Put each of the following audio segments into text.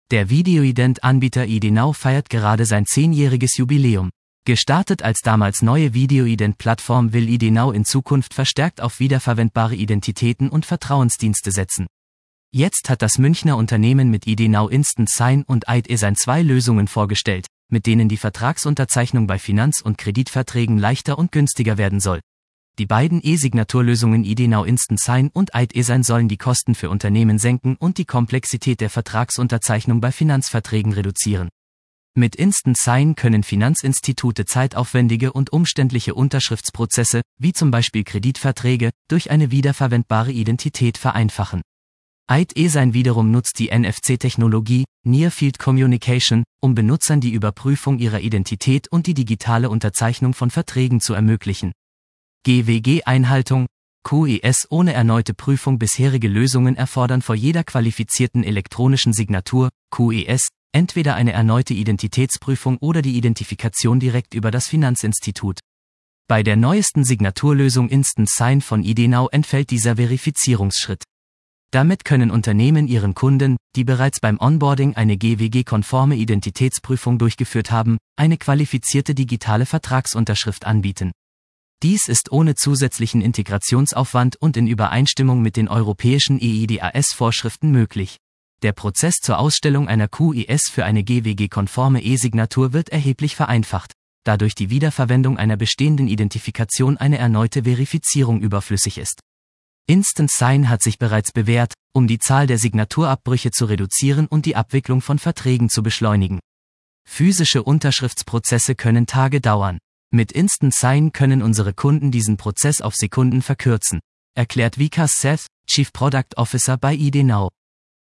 Der Videoident-Anbieter IDnow feiert gerade sein 10-jähriges Jubiläum. Gestartet als damals neue Videoident-Plattform will IDnow in Zukunft verstärkt auf wiederverwendbare Identitäten und Vertrauensdienste setzen. Jetzt hat das Münchner Unternehmen mit IDnow Instant Sign und eID-Sign 2 Lösungen vorgestellt, mit denen die Vertragsunterzeichnung bei Finanz- und Kreditverträgen leichter und günstiger werden soll. Die beiden E-Signaturlösungen IDnow Instant Sign und eID-Sign sollen die Kosten für Unternehmen senken und die Komplexität der Vertragsunterzeichnung bei Finanzverträgen reduzieren. Mit Instant Sign können Finanzinstitute zeitaufwendige und umständliche Unterschriftsprozesse, wie zum Beispiel Kreditverträge, durch eine wiederverwendbare Identität vereinfachen. eID-Sign wiederum nutzt die NFC-Technologie, Near Field Communication, um Benutzern die Überprüfung ihrer Identität und die digitale Unterzeichnung von Verträgen zu ermöglichen. GWG-Einhaltung, QIS ohne erneute Prüfung. Bisherige Lösungen erfordern vor jeder qualifizierten elektronischen Signatur, QIS, entweder eine erneute Identitätsprüfung oder die Identifikation direkt über das Finanzinstitut. Bei der neuesten Signaturlösung Instant Sign von IDnow entfällt dieser Verifizierungsschritt. Damit können Unternehmen ihren Kunden, die bereits beim Onboarding eine GWG-konforme Identitätsprüfung durchgeführt haben, eine qualifizierte digitale Vertragsunterschrift anbieten. Dies ist ohne zusätzlichen Integrationsaufwand und in Übereinstimmung mit den europäischen eIDAS-Vorschriften möglich. Der Prozess zur Ausstellung einer QIS für eine GWG-konforme E-Signatur wird erheblich vereinfacht, da durch die Wiederverwendung einer bestehenden Identifikation eine erneute Verifizierung überflüssig ist. Instant Sign hat sich bereits bewährt, um die Zahl der Signaturabbrüche zu reduzieren und die Abwicklung von Verträgen zu beschleunigen. Physische Unterschriftsprozesse können Tage dauern. Mit Instant Sign können unsere Kunden diesen Prozess auf Sekunden verkürzen, erklärt Vikas Seth, Chief Product Officer bei IDnow.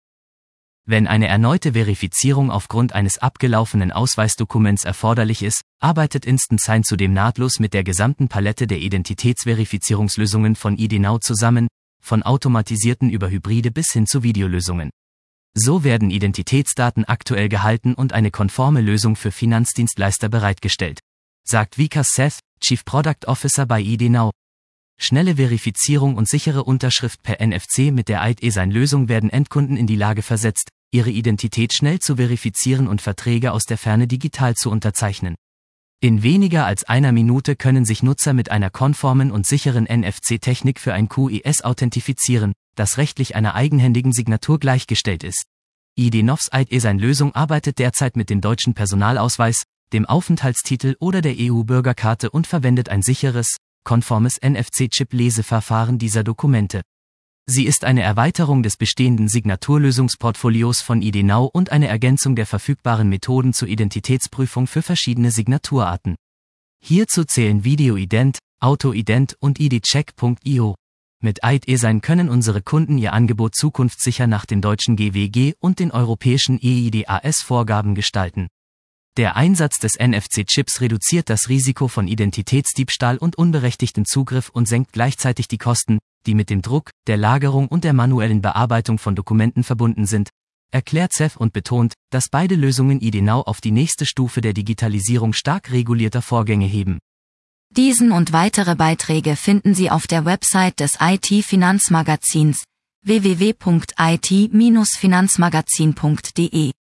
Wenn eine erneute Verifizierung aufgrund eines abgelaufenen Ausweisdokuments erforderlich ist, arbeitet Instant Sign zudem nahtlos mit der gesamten Palette der Identitätsverifizierungslösungen von IDnow zusammen, von automatisierten über Hybride bis hin zu Videolösungen. So werden Identitätsdaten aktuell gehalten und eine konforme Lösung für Finanzdienstleister bereitgestellt, sagt Vikas Seth, Chief Product Officer bei IDnow. Schnelle Verifizierung und sichere Unterschrift per NFC mit der eID-Sign-Lösung werden Endkunden in die Lage versetzt, ihre Identität schnell zu verifizieren und Verträge aus der Ferne digital zu unterzeichnen. In weniger als einer Minute können sich Nutzer mit einer konformen und sicheren NFC-Technik für ein QIS authentifizieren, das rechtlich einer eigenhändigen Signatur gleichgestellt ist. IDnows eID-Sign-Lösung arbeitet derzeit mit dem deutschen Personalausweis, dem Aufenthaltstitel oder der EU-Bürgerkarte und verwendet ein sicheres, konformes NFC-Chip-Leseverfahren dieser Dokumente. Sie ist eine Erweiterung des bestehenden Signaturlösungsportfolios von IDnow und eine Ergänzung der verfügbaren Methoden zur Identitätsprüfung für verschiedene Signaturarten. Hierzu zählen Videoident, AutoIdent und IDcheck.io. Mit eID-Sign können unsere Kunden ihr Angebot zukunftssicher nach den deutschen GWG und den europäischen eIDAS-Vorgaben gestalten. Der Einsatz des NFC-Chips reduziert das Risiko von Identitätsdiebstahl und unberechtigtem Zugriff und senkt gleichzeitig die Kosten, die mit dem Druck, der Lagerung und der manuellen Bearbeitung von Dokumenten verbunden sind, erklärt Seth und betont, dass beide Lösungen IDnow auf die nächste Stufe der Digitalisierung stark regulierter Vorgänge heben. Diesen und weitere Beiträge finden Sie auf der Website des IT-Finanzmagazins www.it-finanzmagazin.de.